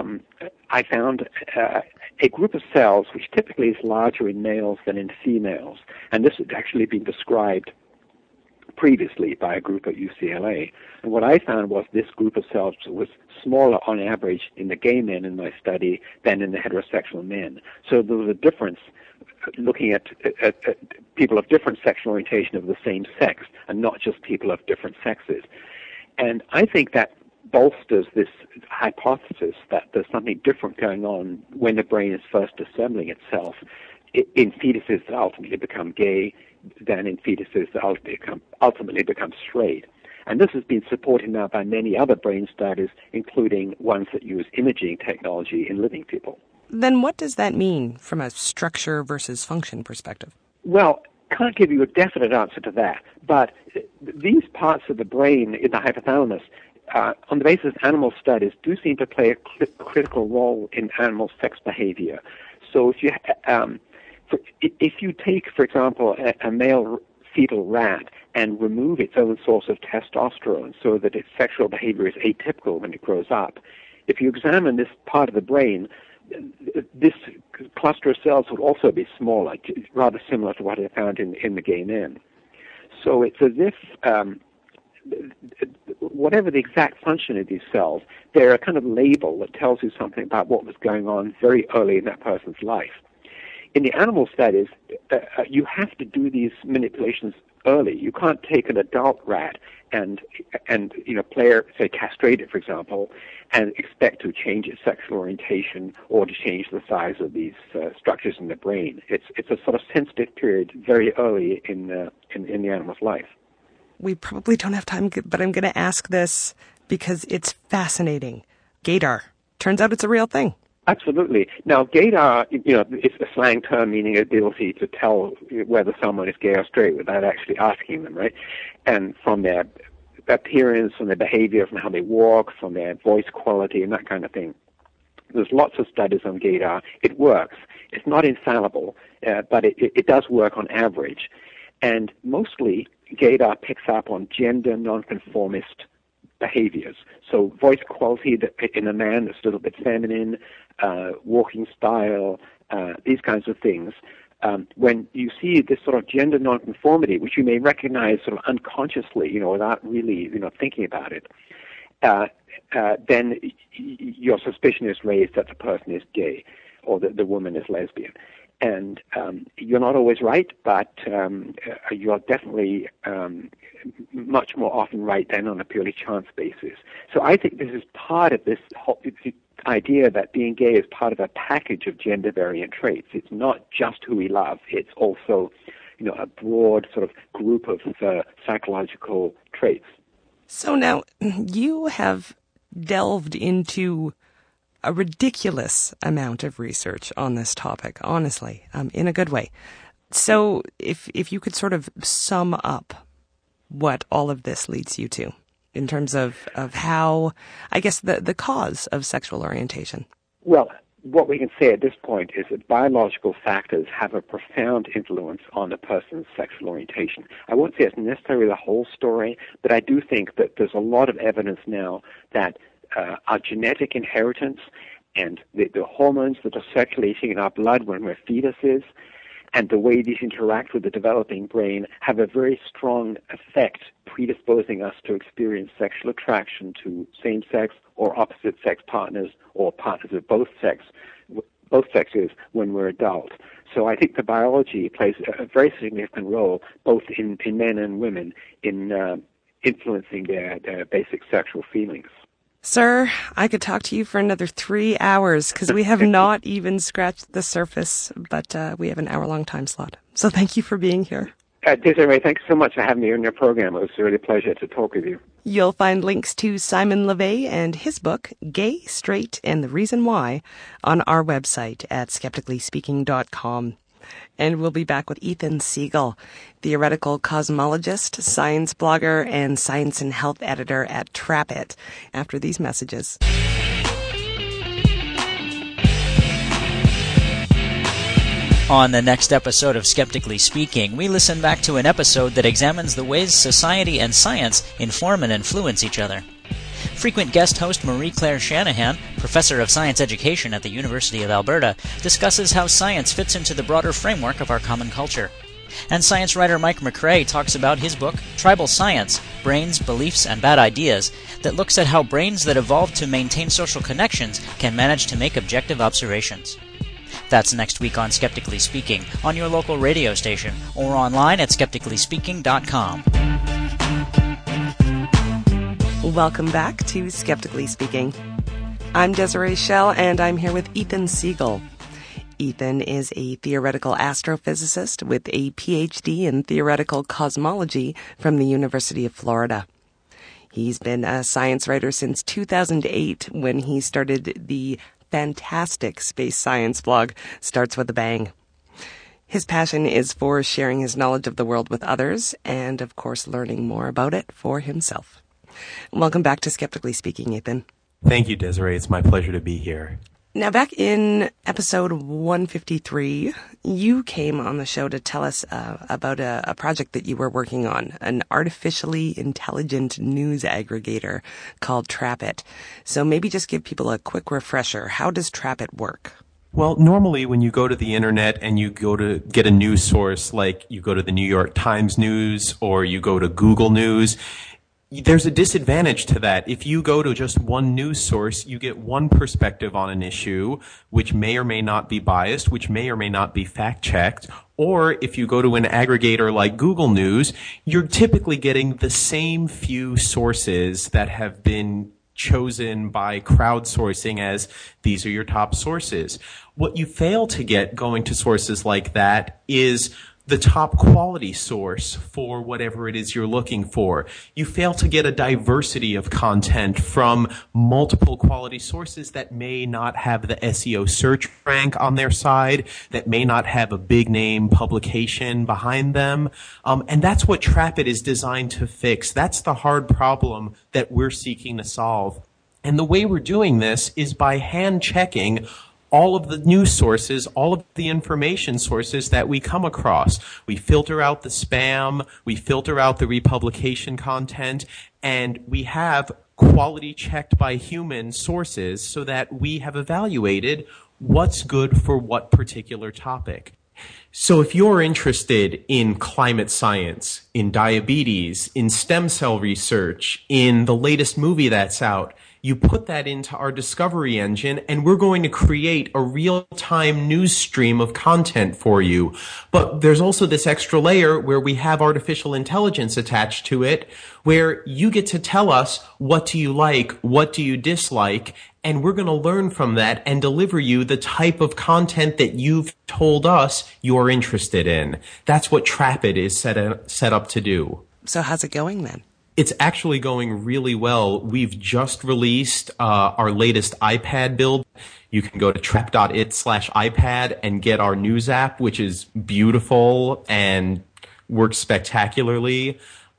S4: I found a group of cells which typically is larger in males than in females. And this had actually been described previously by a group at UCLA. And what I found was this group of cells was smaller on average in the gay men in my study than in the heterosexual men. So there was a difference looking at people of different sexual orientation of the same sex and not just people of different sexes. And I think that bolsters this hypothesis that there's something different going on when the brain is first assembling itself in fetuses that ultimately become gay than in fetuses that ultimately become straight. And this has been supported now by many other brain studies, including ones that use imaging technology in living people.
S3: Then what does that mean from a structure versus function perspective?
S4: Well, can't give you a definite answer to that, but these parts of the brain in the hypothalamus, on the basis of animal studies, do seem to play a critical role in animal sex behavior. So if you take, for example, a male fetal rat and remove its own source of testosterone so that its sexual behavior is atypical when it grows up, if you examine this part of the brain, this cluster of cells would also be smaller, rather similar to what I found in the gay men. So it's as if whatever the exact function of these cells, they're a kind of label that tells you something about what was going on very early in that person's life. In the animal studies, you have to do these manipulations early. You can't take an adult rat and castrate it, for example, and expect to change its sexual orientation or to change the size of these structures in the brain. It's a sort of sensitive period very early in the animal's life.
S3: we probably don't have time, but I'm going to ask this because it's fascinating. Gaydar. Turns out it's a real thing.
S4: Absolutely. Now, gaydar, it's a slang term meaning ability to tell whether someone is gay or straight without actually asking them, right? And from their appearance, from their behavior, from how they walk, from their voice quality, and that kind of thing. There's lots of studies on gaydar. It works. It's not infallible, but it does work on average. And mostly, gaydar picks up on gender nonconformist behaviors. So voice quality in a man that's a little bit feminine, walking style, these kinds of things. When you see this sort of gender nonconformity, which you may recognize sort of unconsciously, without really, thinking about it, then your suspicion is raised that the person is gay or that the woman is lesbian. And you're not always right, but you're definitely much more often right than on a purely chance basis. So I think this is part of this whole idea that being gay is part of a package of gender variant traits. It's not just who we love. It's also, a broad sort of group of psychological traits.
S3: So now you have delved into a ridiculous amount of research on this topic, honestly, in a good way. So if you could sort of sum up what all of this leads you to in terms of how, I guess, the cause of sexual orientation.
S4: Well, what we can say at this point is that biological factors have a profound influence on a person's sexual orientation. I won't say it's necessarily the whole story, but I do think that there's a lot of evidence now that our genetic inheritance and the hormones that are circulating in our blood when we're fetuses and the way these interact with the developing brain have a very strong effect predisposing us to experience sexual attraction to same-sex or opposite-sex partners or partners of both sexes when we're adult. So I think the biology plays a very significant role both in men and women in influencing their basic sexual feelings.
S3: Sir, I could talk to you for another 3 hours because we have not even scratched the surface, but we have an hour-long time slot. So thank you for being here.
S4: Desiree, thanks so much for having me on your program. It was a really pleasure to talk with you.
S3: You'll find links to Simon LeVay and his book, Gay, Straight, and the Reason Why, on our website at skepticallyspeaking.com. And we'll be back with Ethan Siegel, theoretical cosmologist, science blogger, and science and health editor at TrapIt, after these messages.
S1: On the next episode of Skeptically Speaking, we listen back to an episode that examines the ways society and science inform and influence each other. Frequent guest host Marie-Claire Shanahan, professor of science education at the University of Alberta, discusses how science fits into the broader framework of our common culture. And science writer Mike McRae talks about his book, Tribal Science, Brains, Beliefs, and Bad Ideas, that looks at how brains that evolved to maintain social connections can manage to make objective observations. That's next week on Skeptically Speaking, on your local radio station, or online at skepticallyspeaking.com.
S3: Welcome back to Skeptically Speaking. I'm Desiree Schell, and I'm here with Ethan Siegel. Ethan is a theoretical astrophysicist with a PhD in theoretical cosmology from the University of Florida. He's been a science writer since 2008 when he started the fantastic space science blog, Starts With a Bang. His passion is for sharing his knowledge of the world with others and, of course, learning more about it for himself. Welcome back to Skeptically Speaking, Ethan.
S5: Thank you, Desiree. It's my pleasure to be here.
S3: Now, back in episode 153, you came on the show to tell us about a project that you were working on, an artificially intelligent news aggregator called TrapIt. So maybe just give people a quick refresher. How does TrapIt work?
S5: Well, normally when you go to the internet and you go to get a news source, like you go to the New York Times News or you go to Google News, there's a disadvantage to that. If you go to just one news source, you get one perspective on an issue, which may or may not be biased, which may or may not be fact-checked. Or if you go to an aggregator like Google News, you're typically getting the same few sources that have been chosen by crowdsourcing as these are your top sources. What you fail to get going to sources like that is the top quality source for whatever it is you're looking for. You fail to get a diversity of content from multiple quality sources that may not have the SEO search rank on their side, that may not have a big name publication behind them. And that's what Trapit is designed to fix. That's the hard problem that we're seeking to solve. And the way we're doing this is by hand checking all of the news sources, all of the information sources that we come across. We filter out the spam, we filter out the republication content, and we have quality checked by human sources so that we have evaluated what's good for what particular topic. So if you're interested in climate science, in diabetes, in stem cell research, in the latest movie that's out, you put that into our discovery engine, and we're going to create a real-time news stream of content for you. But there's also this extra layer where we have artificial intelligence attached to it, where you get to tell us what do you like, what do you dislike, and we're going to learn from that and deliver you the type of content that you've told us you're interested in. That's what Trapit is set up to do.
S3: So how's it going then?
S5: It's actually going really well. We've just released our latest iPad build. You can go to trap.it/iPad and get our news app, which is beautiful and works spectacularly.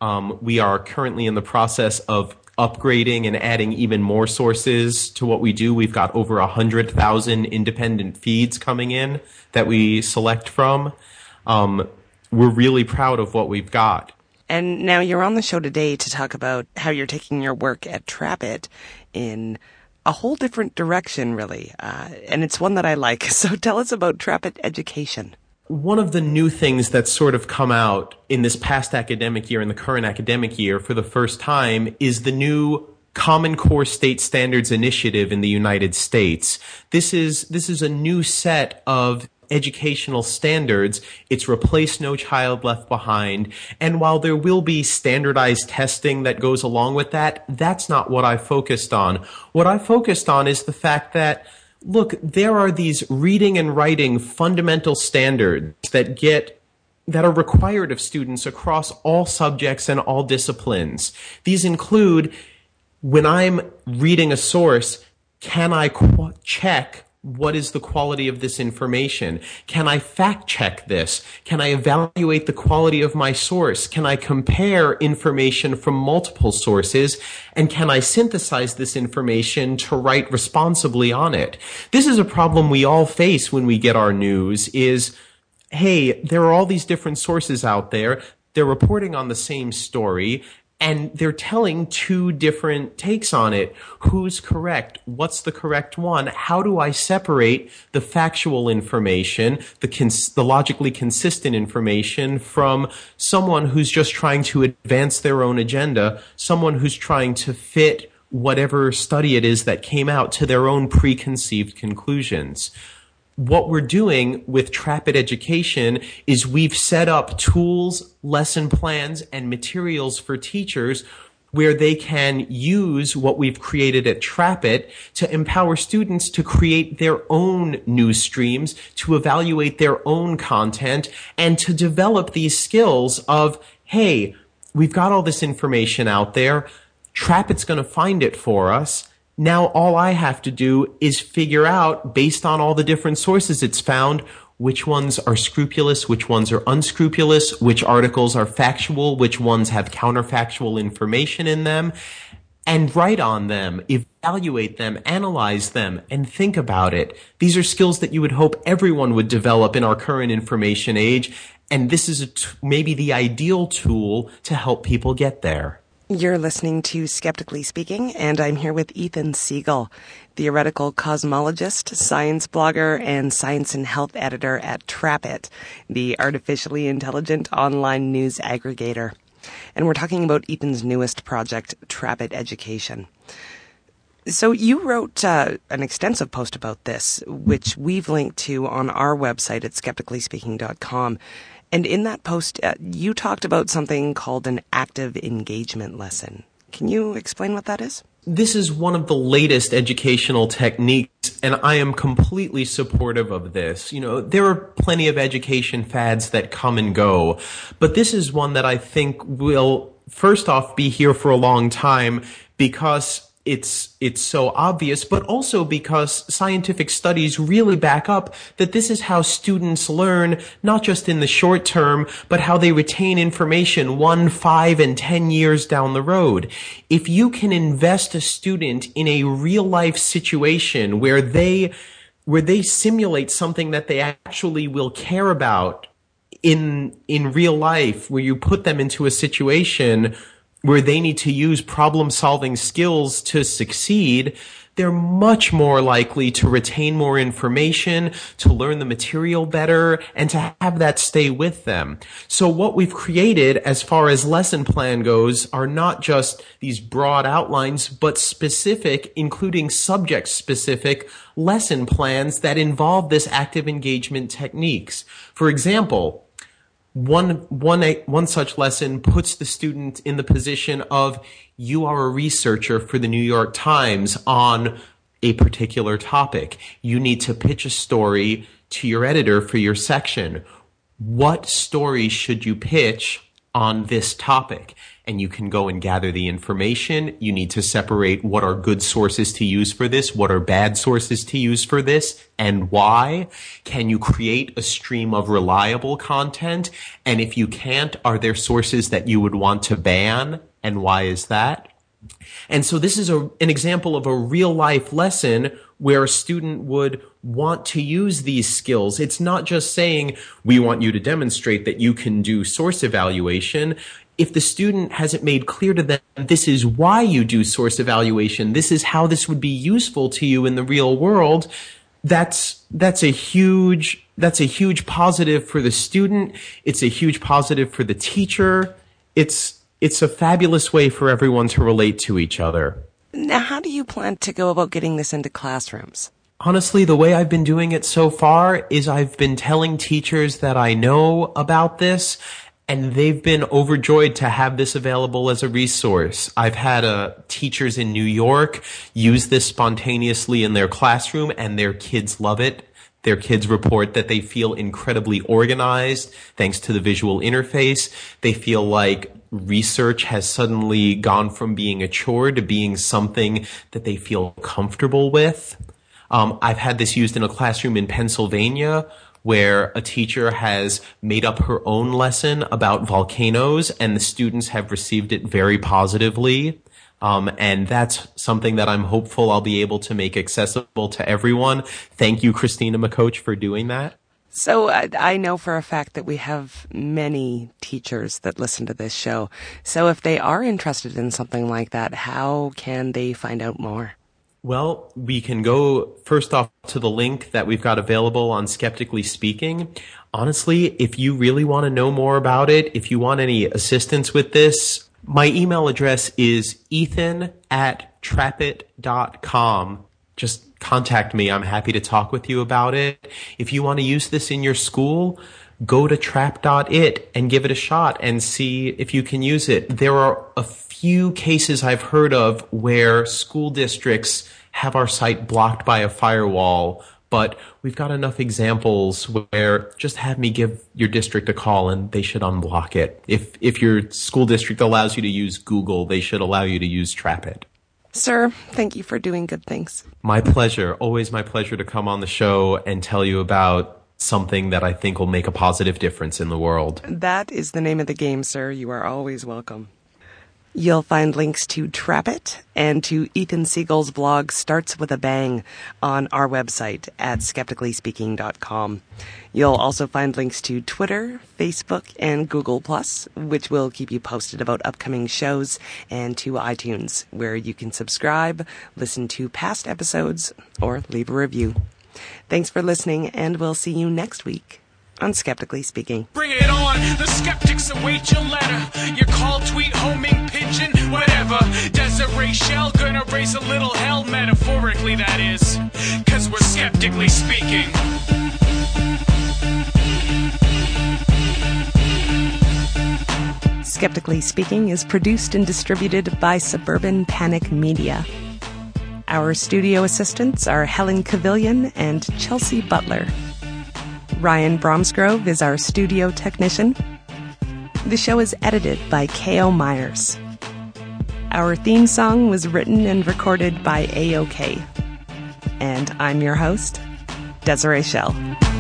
S5: We are currently in the process of upgrading and adding even more sources to what we do. We've got over 100,000 independent feeds coming in that we select from. We're really proud of what we've got.
S3: And now you're on the show today to talk about how you're taking your work at Trapit in a whole different direction, really. And it's one that I like. So tell us about Trapit Education.
S5: One of the new things that's sort of come out in this past academic year, in the current academic year for the first time, is the new Common Core State Standards Initiative in the United States. This is a new set of educational standards. It's replaced No Child Left Behind. And while there will be standardized testing that goes along with that, that's not what I focused on. What I focused on is the fact that, look, there are these reading and writing fundamental standards that are required of students across all subjects and all disciplines. These include, when I'm reading a source, can I check what is the quality of this information? Can I fact check this? Can I evaluate the quality of my source? Can I compare information from multiple sources? And can I synthesize this information to write responsibly on it? This is a problem we all face when we get our news is, hey, there are all these different sources out there. They're reporting on the same story, and they're telling two different takes on it. Who's correct? What's the correct one? How do I separate the factual information, the logically consistent information, from someone who's just trying to advance their own agenda, someone who's trying to fit whatever study it is that came out to their own preconceived conclusions? What we're doing with Trapit Education is we've set up tools, lesson plans, and materials for teachers where they can use what we've created at Trapit to empower students to create their own news streams, to evaluate their own content, and to develop these skills of, hey, we've got all this information out there. Trapit's going to find it for us. Now all I have to do is figure out, based on all the different sources it's found, which ones are scrupulous, which ones are unscrupulous, which articles are factual, which ones have counterfactual information in them, and write on them, evaluate them, analyze them, and think about it. These are skills that you would hope everyone would develop in our current information age, and this is maybe the ideal tool to help people get there.
S3: You're listening to Skeptically Speaking, and I'm here with Ethan Siegel, theoretical cosmologist, science blogger, and science and health editor at Trapit, the artificially intelligent online news aggregator. And we're talking about Ethan's newest project, Trapit Education. So you wrote an extensive post about this, which we've linked to on our website at skepticallyspeaking.com. And in that post, you talked about something called an active engagement lesson. Can you explain what that is?
S5: This is one of the latest educational techniques and I am completely supportive of this. There are plenty of education fads that come and go, but this is one that I think will, first off, be here for a long time because it's so obvious, but also because scientific studies really back up that this is how students learn, not just in the short term, but how they retain information 1, 5, and 10 years down the road. If you can invest a student in a real life situation where they simulate something that they actually will care about in real life, where you put them into a situation where they need to use problem-solving skills to succeed, they're much more likely to retain more information, to learn the material better, and to have that stay with them. So what we've created as far as lesson plan goes are not just these broad outlines, but specific, including subject-specific lesson plans that involve this active engagement techniques. For example, one such lesson puts the student in the position of, you are a researcher for the New York Times on a particular topic. You need to pitch a story to your editor for your section. What story should you pitch on this topic? And you can go and gather the information. You need to separate what are good sources to use for this, what are bad sources to use for this, and why. Can you create a stream of reliable content? And if you can't, are there sources that you would want to ban? And why is that? And so this is an example of a real life lesson where a student would want to use these skills. It's not just saying, we want you to demonstrate that you can do source evaluation. If the student has it made clear to them, this is why you do source evaluation, this is how this would be useful to you in the real world, that's a huge positive for the student. It's a huge positive for the teacher. It's a fabulous way for everyone to relate to each other.
S3: Now, how do you plan to go about getting this into classrooms?
S5: Honestly, the way I've been doing it so far is I've been telling teachers that I know about this, and they've been overjoyed to have this available as a resource. I've had teachers in New York use this spontaneously in their classroom, and their kids love it. Their kids report that they feel incredibly organized thanks to the visual interface. They feel like research has suddenly gone from being a chore to being something that they feel comfortable with. I've had this used in a classroom in Pennsylvania where a teacher has made up her own lesson about volcanoes, and the students have received it very positively. And that's something that I'm hopeful I'll be able to make accessible to everyone. Thank you, Christina McCoach, for doing that.
S3: So I know for a fact that we have many teachers that listen to this show. So if they are interested in something like that, how can they find out more?
S5: Well, we can go first off to the link that we've got available on Skeptically Speaking. Honestly, if you really want to know more about it, if you want any assistance with this, my email address is ethan@trapit.com. Just contact me. I'm happy to talk with you about it. If you want to use this in your school, go to trap.it and give it a shot and see if you can use it. There are a few cases I've heard of where school districts have our site blocked by a firewall, but we've got enough examples where just have me give your district a call and they should unblock it. If your school district allows you to use Google, they should allow you to use TrapIt.
S3: Sir, thank you for doing good things.
S5: My pleasure. Always my pleasure to come on the show and tell you about something that I think will make a positive difference in the world.
S3: That is the name of the game, sir. You are always welcome. You'll find links to TrapIt and to Ethan Siegel's blog Starts With a Bang on our website at skepticallyspeaking.com. You'll also find links to Twitter, Facebook, and Google+, which will keep you posted about upcoming shows, and to iTunes, where you can subscribe, listen to past episodes, or leave a review. Thanks for listening, and we'll see you next week on Skeptically Speaking.
S2: Bring it on, the skeptics await your letter. Your call, tweet, homing, pigeon, whatever. Desiree Shell gonna raise a little hell, metaphorically that is, 'cause we're skeptically speaking.
S3: Skeptically Speaking is produced and distributed by Suburban Panic Media. Our studio assistants are Helen Cavillion and Chelsea Butler. Ryan Bromsgrove is our studio technician. The show is edited by K.O. Myers. Our theme song was written and recorded by A.OK. And I'm your host, Desiree Schell.